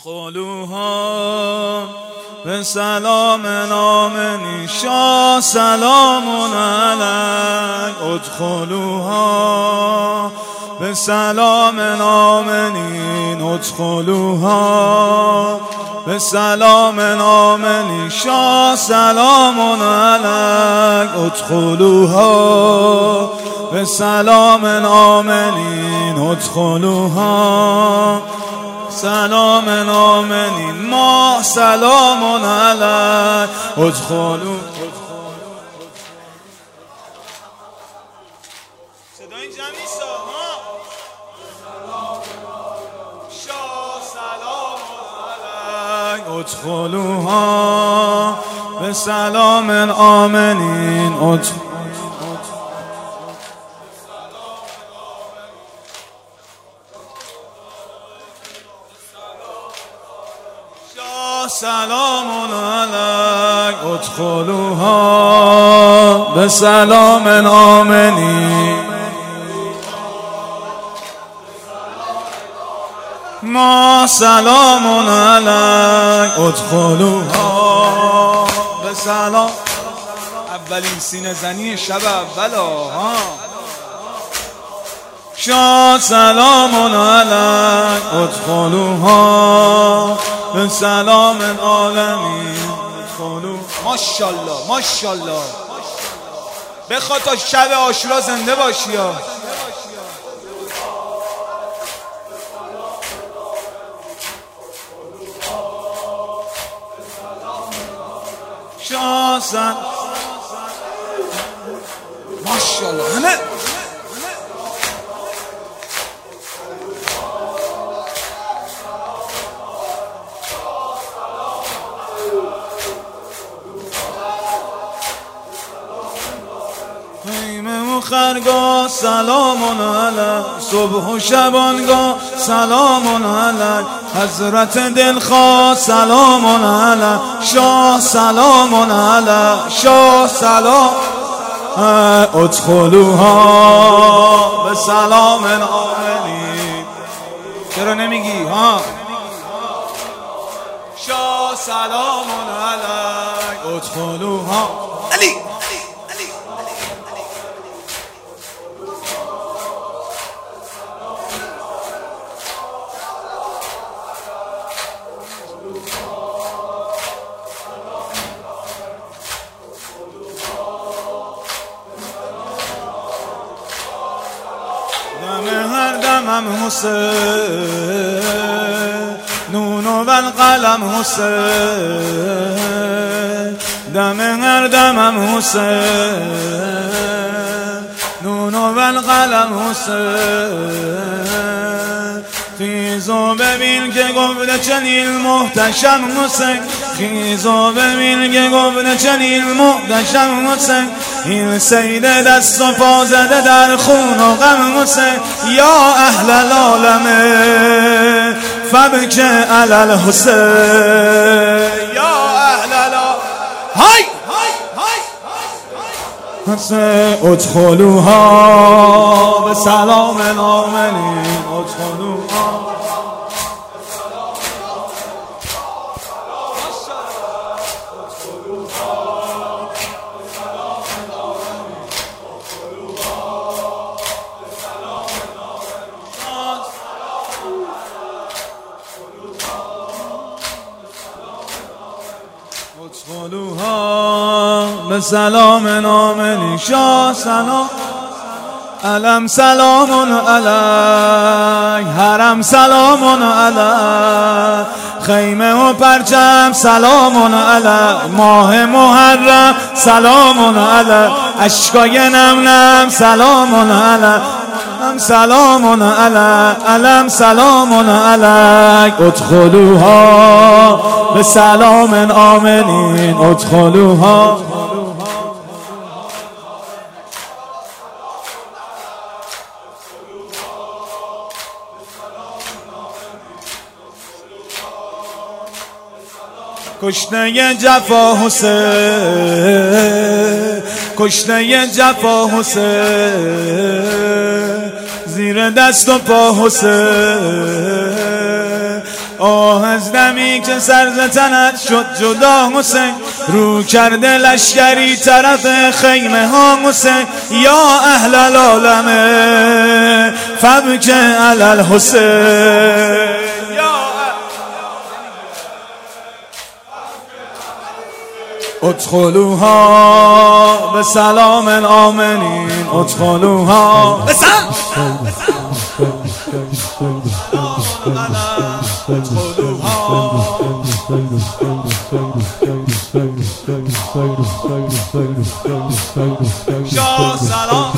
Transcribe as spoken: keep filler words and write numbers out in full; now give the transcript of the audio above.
ادخلوها به سلام آمنین شاه سلام علیک. ادخلوها به سلام آمنین ادخلوها به سلام آمنین شاه سلام علیک. ادخلوها به سلام آمنین ادخلوها سلام آمنین ما سلام علیک. ادخلوا صدا اینجا نیست ها. شاه سلام علیک. ادخلوها به سلام آمنین ادخلوها سلام علیک. ادخلوها به سلام آمنین ما سلام علیک. ادخلوها به سلام. اولین سینه زنی شب اول ها. شاه سلام علیک. ادخلوها به سلام العالمین. ماشاءالله ماشاءالله. بخواد تا شب عاشورا زنده باشی یا شاه سلام. ماشاءالله همه خیمه و خرگاه سلام علیک. صبح و شبانگاه سلام علیک. حضرت دلخواه سلام علیک. شاه سلام علیک. شاه سلام. ادخلوها به سلام آمنین. چرا نمیگی ها؟ شاه سلام علیک. ادخلوها علی هر دمم حسین نون و القلم حسین. دم هر دمم حسین نون و القلم حسین. خیز و ببین که گفته چنین محتشم حسین. خیز و ببین که گفته چنین محتشم حسین. این سید دست و پا زده در خون و غم حسین. یا اهل العالمه فبک علی الحسین. یا اهل العالمه های حسین. ادخلوها به سلام آمنین. ادخلوها ادخلوها به سلام آمنین شاه سلام. علم سلام علیک. حرم سلام علیک. خیمه و پرچم سلام علیک. ماه محرم سلام علیک. اشکای نم نم سلام علیک. سلام علیک. علم سلام علیک. ادخلوها به سلام آمنین. ادخلوها کشته جفا حسین. کشته جفا حسین. زیر دست و پا حسین. آه از دمی که سرزتنت شد جدا حسین، رو کرده لشکری طرف خیمه ها حسین. یا اهل العالمه فبک علی الحسین، ادخلوها به سلام آمنین، ادخلوها به سلام یا سلام